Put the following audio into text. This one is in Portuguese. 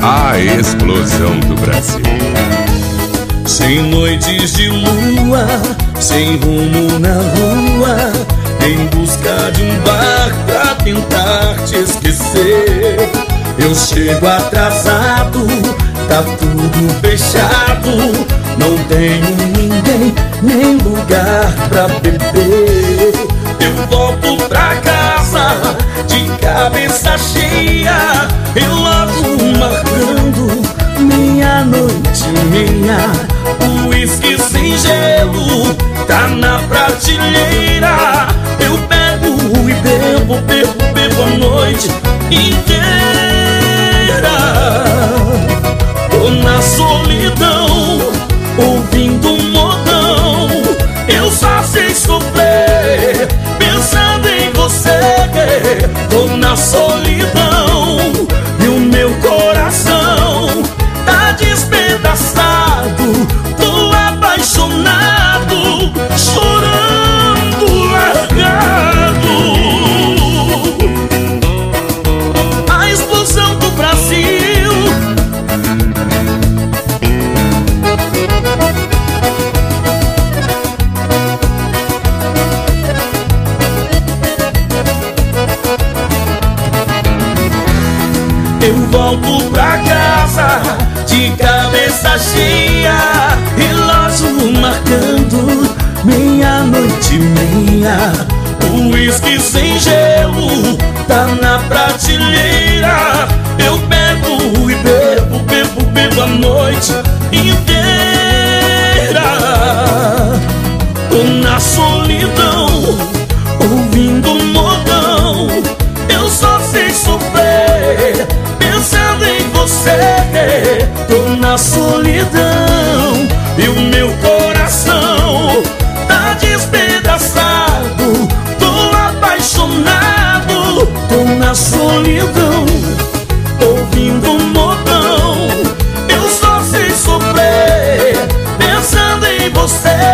A explosão do Brasil. Sem noites de lua, sem rumo na rua, em busca de um bar pra tentar te esquecer. Eu chego atrasado, tá tudo fechado, não tenho ninguém, nem lugar pra beber. Eu volto pra casa de cabeça cheia, relógio marcando meia-noite e meia. O uísque sem gelo tá na prateleira. Eu bebo e bebo, bebo, bebo a noite inteira. Tô na solidão, ouvindo um modão. Eu só sei sofrer pensando em você. Tô na solidão e o meu coração tá despedaçado. Tô apaixonado, chorando, largado. A explosão do Brasil. Eu volto pra casa de cabeça cheia, relógio marcando meia-noite e meia. O uísque sem gelo tá na prateleira. Eu bebo e bebo, bebo, bebo a noite inteira. Tô na solidão, ouvindo um modão. Eu só sei sofrer pensando em você. Tô na solidão e o meu coração tá despedaçado. Tô apaixonado, tô na solidão, ouvindo um modão. Eu só sei sofrer pensando em você.